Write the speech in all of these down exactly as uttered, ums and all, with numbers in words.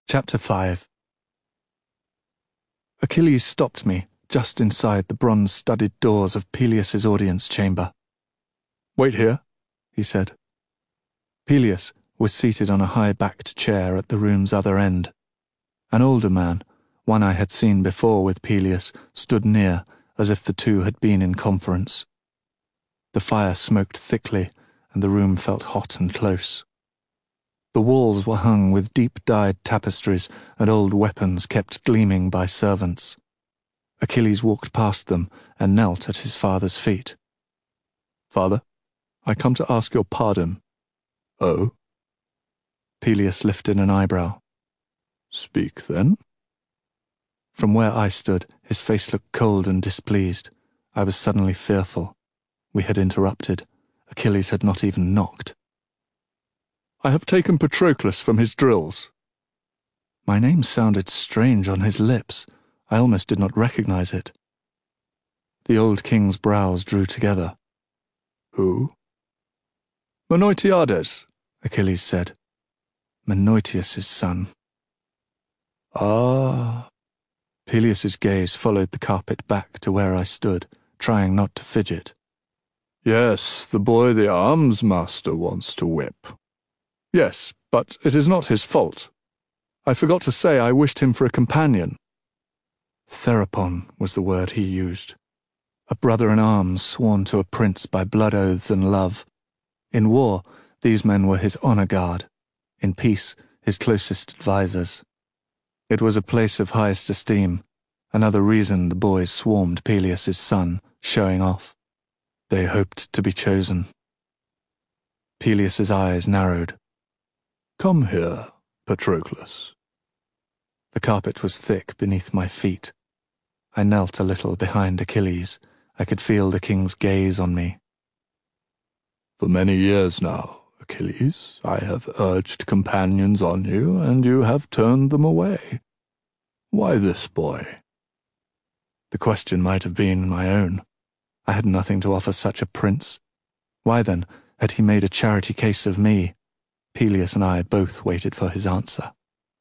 Chapter five. Achilles stopped me just inside the bronze-studded doors of Peleus's audience chamber. "Wait here," he said. Peleus was seated on a high-backed chair at the room's other end. An older man, one I had seen before with Peleus, stood near, as if the two had been in conference. The fire smoked thickly, and the room felt hot and close. The walls were hung with deep-dyed tapestries, and old weapons kept gleaming by servants. Achilles walked past them and knelt at his father's feet. "Father, I come to ask your pardon." "Oh?" Peleus lifted an eyebrow. "Speak, then." From where I stood, his face looked cold and displeased. I was suddenly fearful. We had interrupted. Achilles had not even knocked. "I have taken Patroclus from his drills." My name sounded strange on his lips. I almost did not recognize it. The old king's brows drew together. "Who?" "Menoetiades," Achilles said. Menoetius' son. "Ah." Peleus's gaze followed the carpet back to where I stood, trying not to fidget. "Yes, the boy the arms master wants to whip." "Yes, but it is not his fault. I forgot to say I wished him for a companion." Therapon was the word he used. A brother-in-arms sworn to a prince by blood oaths and love. In war, these men were his honor guard. In peace, his closest advisers. It was a place of highest esteem, another reason the boys swarmed Peleus's son, showing off. They hoped to be chosen. Peleus's eyes narrowed. "Come here, Patroclus." The carpet was thick beneath my feet. I knelt a little behind Achilles. I could feel the king's gaze on me. "For many years now, Achilles, I have urged companions on you, and you have turned them away. Why this boy?" The question might have been my own. I had nothing to offer such a prince. Why, then, had he made a charity case of me? Peleus and I both waited for his answer.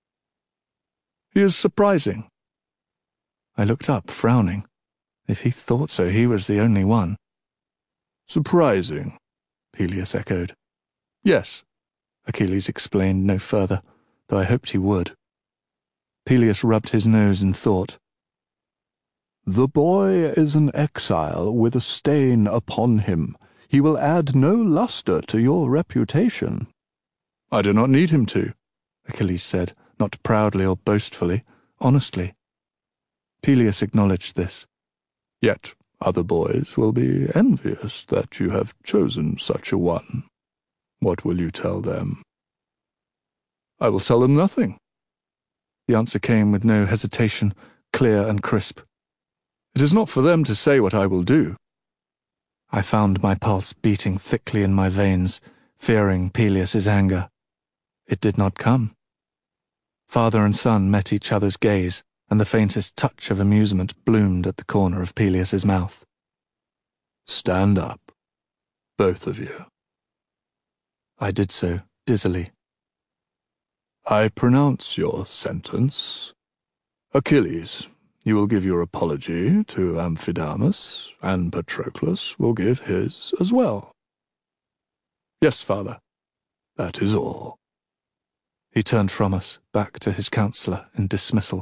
"He is surprising." I looked up, frowning. If he thought so, he was the only one. "Surprising," Peleus echoed. "Yes," Achilles explained no further, though I hoped he would. Peleus rubbed his nose in thought. "The boy is an exile with a stain upon him. He will add no luster to your reputation." "I do not need him to," Achilles said, not proudly or boastfully, honestly. Peleus acknowledged this. "Yet other boys will be envious that you have chosen such a one. What will you tell them?" "I will tell them nothing." The answer came with no hesitation, clear and crisp. "It is not for them to say what I will do." I found my pulse beating thickly in my veins, fearing Peleus's anger. It did not come. Father and son met each other's gaze, and the faintest touch of amusement bloomed at the corner of Peleus's mouth. "Stand up, both of you." I did so, dizzily. "I pronounce your sentence. Achilles, you will give your apology to Amphidamas, and Patroclus will give his as well." "Yes, father." "That is all." He turned from us, back to his counselor in dismissal.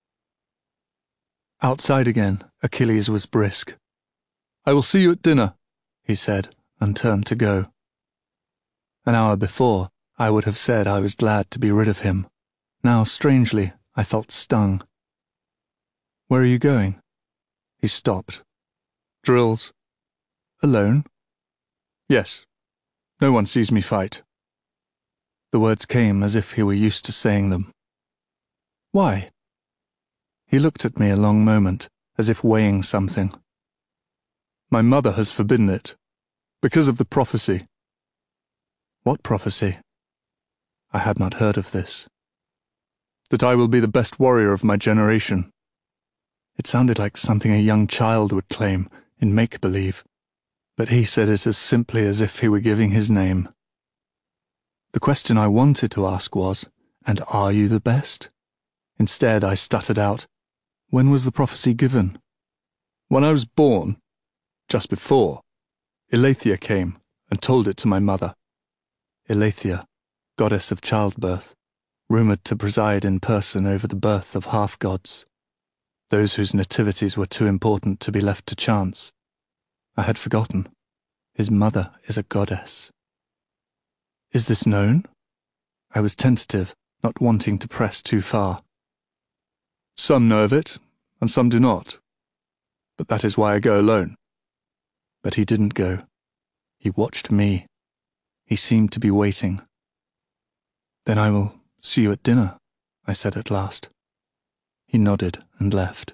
Outside again, Achilles was brisk. "I will see you at dinner," he said, and turned to go. An hour before, I would have said I was glad to be rid of him. Now, strangely, I felt stung. "Where are you going?" He stopped. "Drills." "Alone?" "Yes. No one sees me fight." The words came as if he were used to saying them. "Why?" He looked at me a long moment, as if weighing something. "My mother has forbidden it, because of the prophecy." "What prophecy?" I had not heard of this. "That I will be the best warrior of my generation." It sounded like something a young child would claim, in make-believe, but he said it as simply as if he were giving his name. The question I wanted to ask was, And are you the best? Instead, I stuttered out, when was the prophecy given? When I was born, just before, Elathia came and told it to my mother. Elathia, goddess of childbirth, rumoured to preside in person over the birth of half-gods, those whose nativities were too important to be left to chance. I had forgotten. His mother is a goddess. Is this known? I was tentative, not wanting to press too far. Some know of it, and some do not. But that is why I go alone. But he didn't go. He watched me. He seemed to be waiting. Then I will see you at dinner, I said at last. He nodded and left.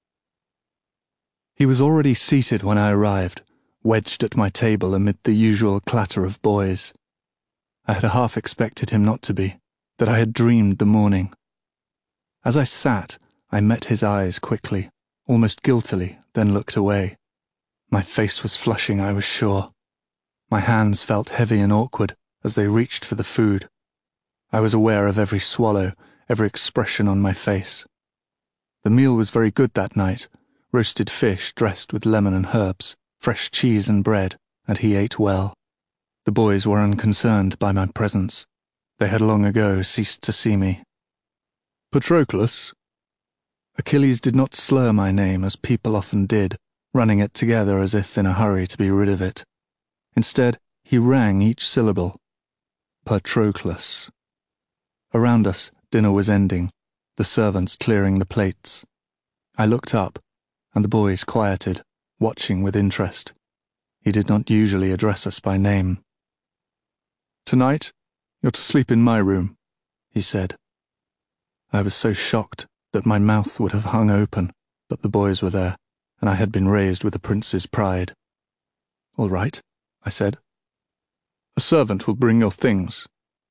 He was already seated when I arrived, wedged at my table amid the usual clatter of boys. I had half expected him not to be, that I had dreamed the morning. As I sat, I met his eyes quickly, almost guiltily, then looked away. My face was flushing, I was sure. My hands felt heavy and awkward as they reached for the food. I was aware of every swallow, every expression on my face. The meal was very good that night, roasted fish dressed with lemon and herbs, fresh cheese and bread, and he ate well. The boys were unconcerned by my presence. They had long ago ceased to see me. Patroclus? Achilles did not slur my name as people often did, running it together as if in a hurry to be rid of it. Instead, he rang each syllable. Patroclus. Around us, dinner was ending, the servants clearing the plates. I looked up, and the boys quieted, watching with interest. He did not usually address us by name. Tonight, you're to sleep in my room, he said. I was so shocked that my mouth would have hung open, but the boys were there, and I had been raised with a prince's pride. All right, I said. A servant will bring your things.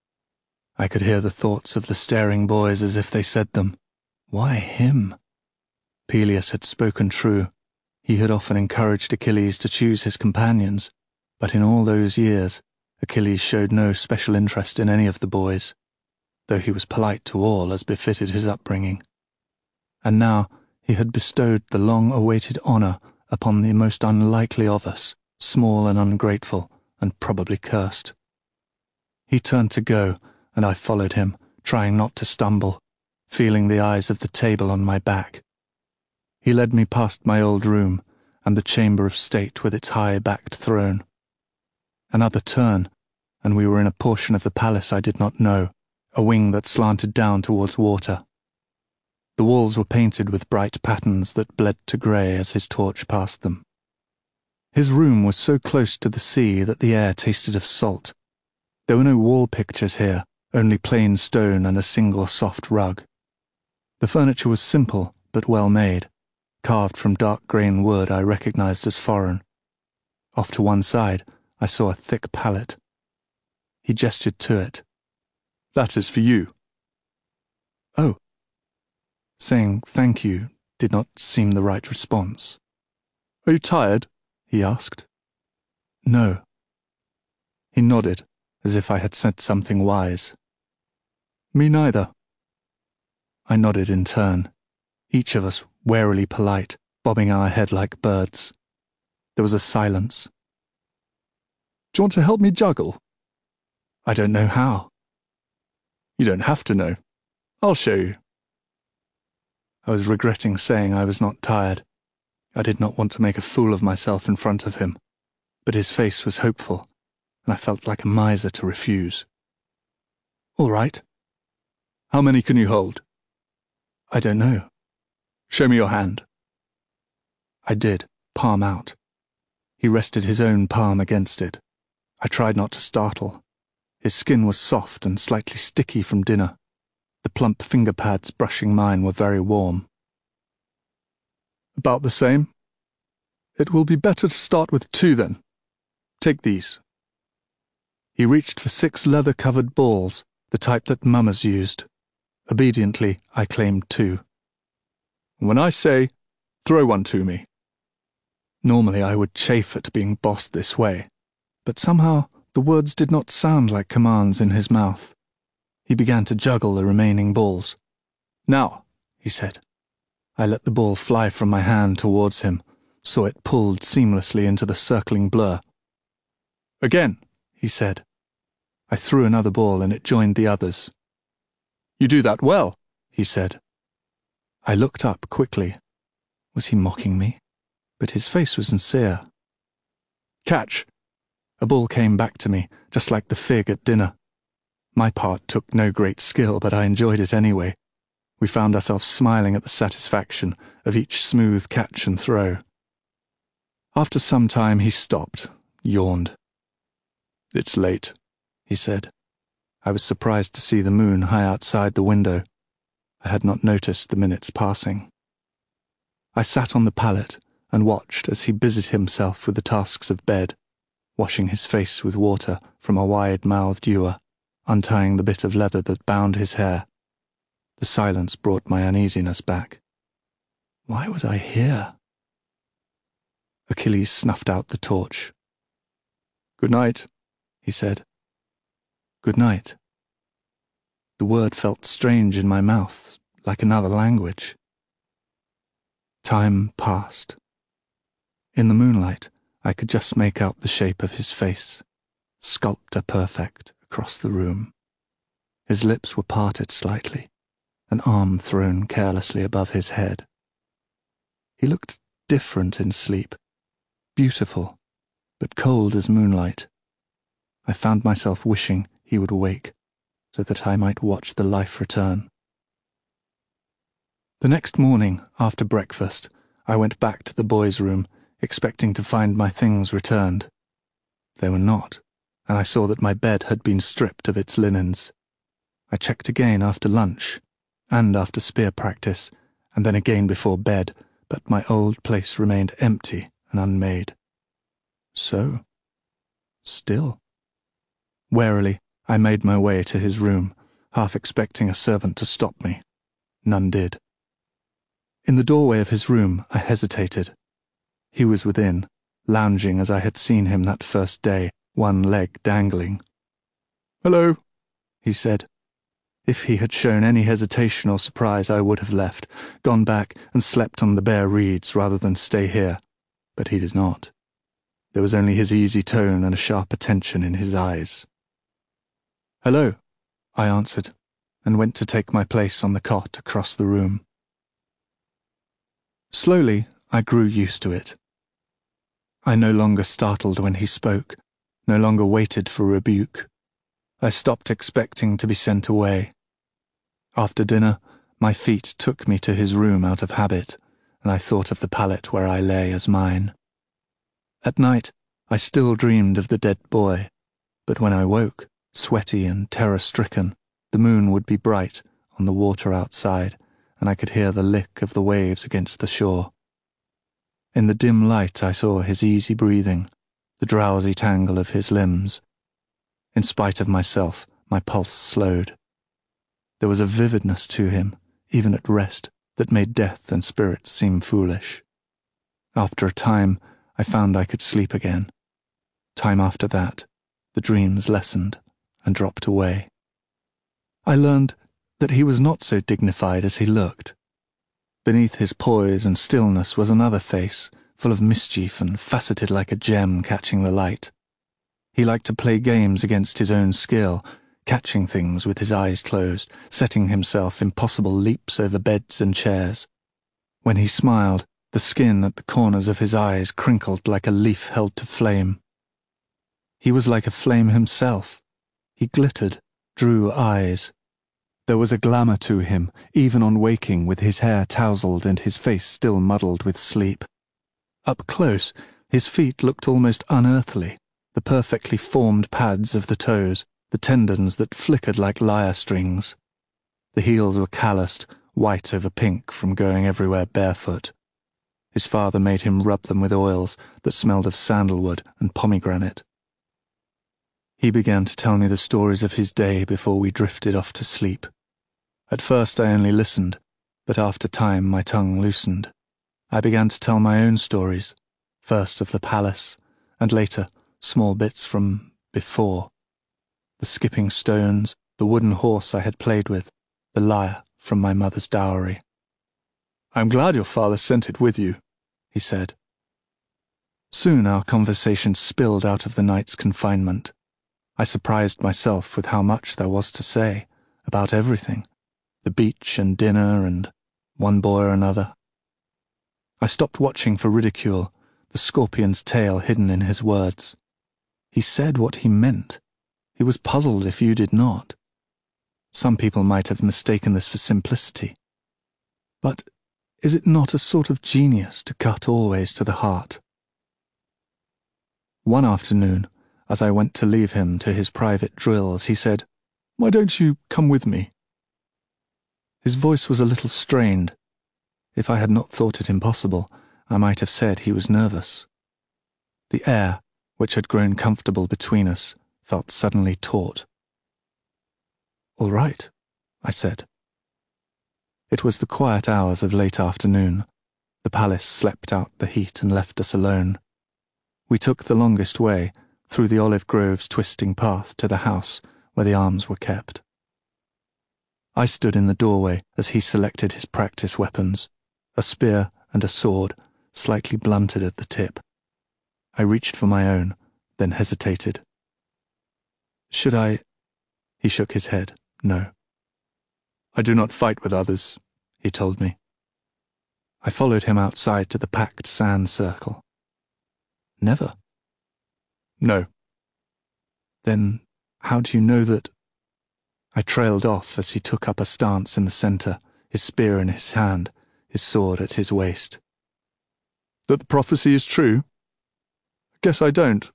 I could hear the thoughts of the staring boys as if they said them. Why him? Peleus had spoken true. He had often encouraged Achilles to choose his companions, but in all those years, Achilles showed no special interest in any of the boys, though he was polite to all as befitted his upbringing. And now he had bestowed the long-awaited honour upon the most unlikely of us, small and ungrateful, and probably cursed. He turned to go, and I followed him, trying not to stumble, feeling the eyes of the table on my back. He led me past my old room, and the chamber of state with its high-backed throne. Another turn, and we were in a portion of the palace I did not know, a wing that slanted down towards water. The walls were painted with bright patterns that bled to grey as his torch passed them. His room was so close to the sea that the air tasted of salt. There were no wall pictures here, only plain stone and a single soft rug. The furniture was simple but well made, carved from dark-grain wood I recognized as foreign. Off to one side, I saw a thick pallet. He gestured to it. That is for you. Oh. Saying thank you did not seem the right response. Are you tired? He asked. No. He nodded, as if I had said something wise. Me neither. I nodded in turn, each of us warily polite, bobbing our head like birds. There was a silence. Do you want to help me juggle? I don't know how. You don't have to know. I'll show you. I was regretting saying I was not tired. I did not want to make a fool of myself in front of him, but his face was hopeful, and I felt like a miser to refuse. All right. How many can you hold? I don't know. Show me your hand. I did, palm out. He rested his own palm against it. I tried not to startle. His skin was soft and slightly sticky from dinner. The plump finger pads brushing mine were very warm. About the same? It will be better to start with two then. Take these. He reached for six leather-covered balls, the type that mummers used. Obediently, I claimed two. When I say, throw one to me. Normally I would chafe at being bossed this way, but somehow the words did not sound like commands in his mouth. He began to juggle the remaining balls. "Now," he said. I let the ball fly from my hand towards him, saw it pulled seamlessly into the circling blur. "Again," he said. I threw another ball and it joined the others. "You do that well," he said. I looked up quickly. Was he mocking me? But his face was sincere. "Catch!" A ball came back to me, just like the fig at dinner. My part took no great skill, but I enjoyed it anyway. We found ourselves smiling at the satisfaction of each smooth catch and throw. After some time he stopped, yawned. "It's late," he said. I was surprised to see the moon high outside the window. I had not noticed the minutes passing. I sat on the pallet and watched as he busied himself with the tasks of bed, washing his face with water from a wide-mouthed ewer, untying the bit of leather that bound his hair. The silence brought my uneasiness back. Why was I here? Achilles snuffed out the torch. "Good night," he said. "Good night." The word felt strange in my mouth, like another language. Time passed. In the moonlight, I could just make out the shape of his face, sculptor perfect across the room. His lips were parted slightly, an arm thrown carelessly above his head. He looked different in sleep, beautiful, but cold as moonlight. I found myself wishing he would wake, so that I might watch the life return. The next morning, after breakfast, I went back to the boys' room, expecting to find my things returned. They were not, and I saw that my bed had been stripped of its linens. I checked again after lunch, and after spear practice, and then again before bed, but my old place remained empty and unmade. So, still. Warily, I made my way to his room, half expecting a servant to stop me. None did. In the doorway of his room, I hesitated. He was within, lounging as I had seen him that first day, one leg dangling. "Hello," he said. If he had shown any hesitation or surprise, I would have left, gone back and slept on the bare reeds rather than stay here. But he did not. There was only his easy tone and a sharp attention in his eyes. "Hello," I answered, and went to take my place on the cot across the room. Slowly, I grew used to it. I no longer startled when he spoke, no longer waited for rebuke. I stopped expecting to be sent away. After dinner, my feet took me to his room out of habit, and I thought of the pallet where I lay as mine. At night, I still dreamed of the dead boy, but when I woke, sweaty and terror-stricken, the moon would be bright on the water outside, and I could hear the lick of the waves against the shore. In the dim light I saw his easy breathing, the drowsy tangle of his limbs. In spite of myself, my pulse slowed. There was a vividness to him, even at rest, that made death and spirits seem foolish. After a time, I found I could sleep again. Time after that, the dreams lessened and dropped away. I learned that he was not so dignified as he looked. Beneath his poise and stillness was another face, full of mischief and faceted like a gem catching the light. He liked to play games against his own skill, catching things with his eyes closed, setting himself impossible leaps over beds and chairs. When he smiled, the skin at the corners of his eyes crinkled like a leaf held to flame. He was like a flame himself. He glittered, drew eyes. There was a glamour to him, even on waking, with his hair tousled and his face still muddled with sleep. Up close, his feet looked almost unearthly, the perfectly formed pads of the toes, the tendons that flickered like lyre strings. The heels were calloused, white over pink from going everywhere barefoot. His father made him rub them with oils that smelled of sandalwood and pomegranate. He began to tell me the stories of his day before we drifted off to sleep. At first I only listened, but after time my tongue loosened. I began to tell my own stories, first of the palace, and later small bits from before. The skipping stones, the wooden horse I had played with, the lyre from my mother's dowry. "I'm glad your father sent it with you," he said. Soon our conversation spilled out of the night's confinement. I surprised myself with how much there was to say, about everything, the beach and dinner and one boy or another. I stopped watching for ridicule, the scorpion's tail hidden in his words. He said what he meant. He was puzzled if you did not. Some people might have mistaken this for simplicity. But is it not a sort of genius to cut always to the heart? One afternoon, as I went to leave him to his private drills, he said, "Why don't you come with me?" His voice was a little strained. If I had not thought it impossible, I might have said he was nervous. The air, which had grown comfortable between us, felt suddenly taut. "All right," I said. It was the quiet hours of late afternoon. The palace slept out the heat and left us alone. We took the longest way, through the olive grove's twisting path to the house where the arms were kept. I stood in the doorway as he selected his practice weapons, a spear and a sword, slightly blunted at the tip. I reached for my own, then hesitated. "Should I—" He shook his head. "No." "I do not fight with others," he told me. I followed him outside to the packed sand circle. "Never?" "No." "Then how do you know that—" I trailed off as he took up a stance in the centre, his spear in his hand, his sword at his waist. "That the prophecy is true? I guess I don't."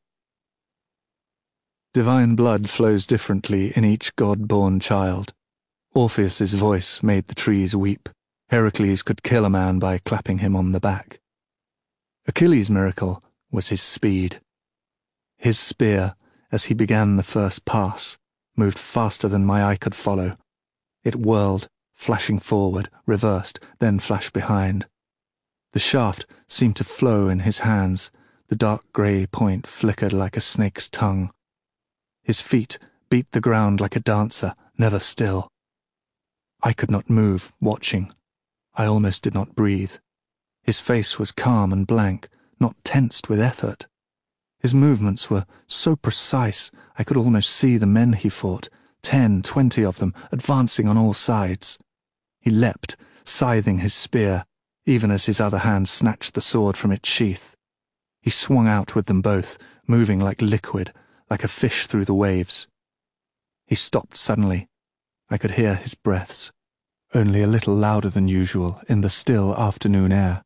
Divine blood flows differently in each God-born child. Orpheus's voice made the trees weep. Heracles could kill a man by clapping him on the back. Achilles' miracle was his speed. His spear, as he began the first pass, moved faster than my eye could follow. It whirled, flashing forward, reversed, then flashed behind. The shaft seemed to flow in his hands. The dark grey point flickered like a snake's tongue. His feet beat the ground like a dancer, never still. I could not move, watching. I almost did not breathe. His face was calm and blank, not tensed with effort. His movements were so precise I could almost see the men he fought, ten, twenty of them, advancing on all sides. He leapt, scything his spear, even as his other hand snatched the sword from its sheath. He swung out with them both, moving like liquid, like a fish through the waves. He stopped suddenly. I could hear his breaths, only a little louder than usual in the still afternoon air.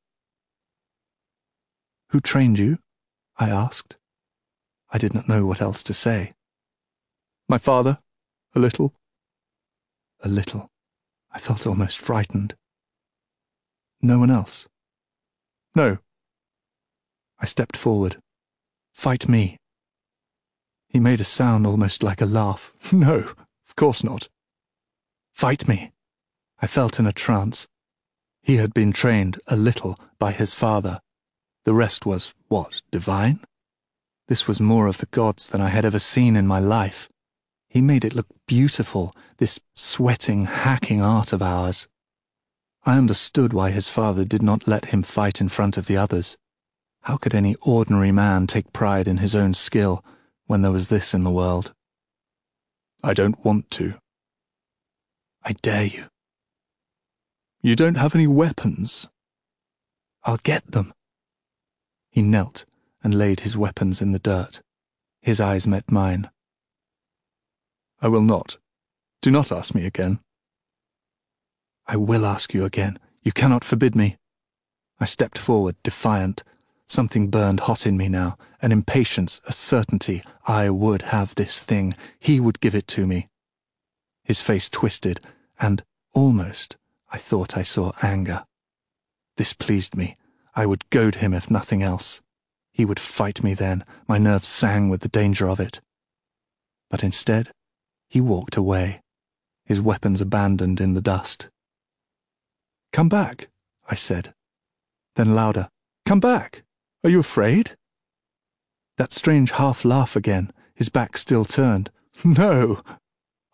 "Who trained you?" I asked. I did not know what else to say. "My father, a little." A little. I felt almost frightened. "No one else?" "No." I stepped forward. "Fight me." He made a sound almost like a laugh. "No, of course not." "Fight me." I felt in a trance. He had been trained a little by his father. The rest was, what, divine? This was more of the gods than I had ever seen in my life. He made it look beautiful, this sweating, hacking art of ours. I understood why his father did not let him fight in front of the others. How could any ordinary man take pride in his own skill when there was this in the world? "I don't want to." "I dare you." "You don't have any weapons." "I'll get them." He knelt and laid his weapons in the dirt. His eyes met mine. "I will not. Do not ask me again." "I will ask you again. You cannot forbid me." I stepped forward, defiant. Something burned hot in me now, an impatience, a certainty. I would have this thing. He would give it to me. His face twisted, and, almost, I thought I saw anger. This pleased me. I would goad him if nothing else. He would fight me then. My nerves sang with the danger of it. But instead, he walked away, his weapons abandoned in the dust. "Come back," I said. Then louder, "Come back. Are you afraid?" That strange half-laugh again, his back still turned. "No."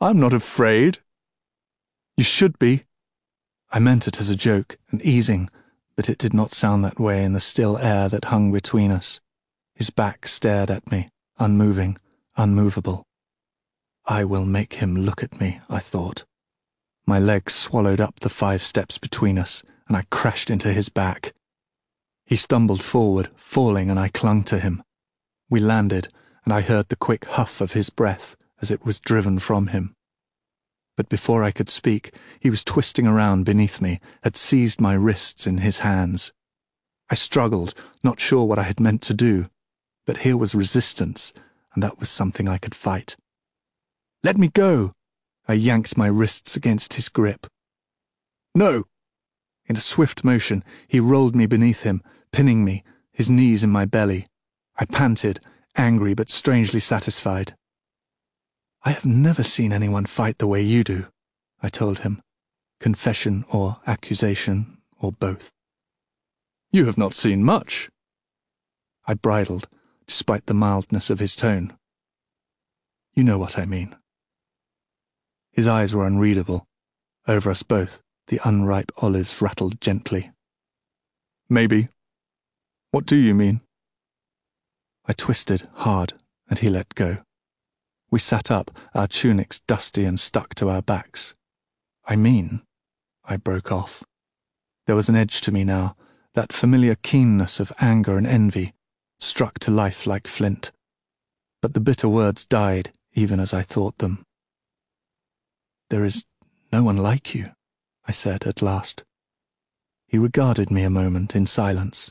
I'm not afraid. You should be. I meant it as a joke and easing, but it did not sound that way in the still air that hung between us. His back stared at me, unmoving, unmovable. I will make him look at me, I thought. My legs swallowed up the five steps between us, and I crashed into his back. He stumbled forward, falling, and I clung to him. We landed, and I heard the quick huff of his breath as it was driven from him. But before I could speak, he was twisting around beneath me, had seized my wrists in his hands. I struggled, not sure what I had meant to do, but here was resistance, and that was something I could fight. "Let me go!" I yanked my wrists against his grip. "No!" In a swift motion, he rolled me beneath him, pinning me, his knees in my belly. I panted, angry but strangely satisfied. "I have never seen anyone fight the way you do," I told him. Confession or accusation, or both. "You have not seen much." I bridled, despite the mildness of his tone. "You know what I mean." His eyes were unreadable. Over us both, the unripe olives rattled gently. "Maybe. What do you mean?" I twisted hard, and he let go. We sat up, our tunics dusty and stuck to our backs. "I mean," I broke off. There was an edge to me now, that familiar keenness of anger and envy, struck to life like flint. But the bitter words died even as I thought them. "There is no one like you," I said at last. He regarded me a moment in silence.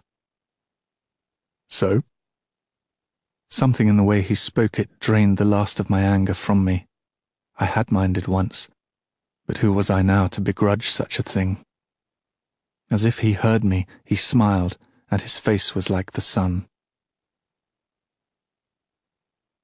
"So?" Something in the way he spoke it drained the last of my anger from me. I had minded once, but who was I now to begrudge such a thing? As if he heard me, he smiled, and his face was like the sun.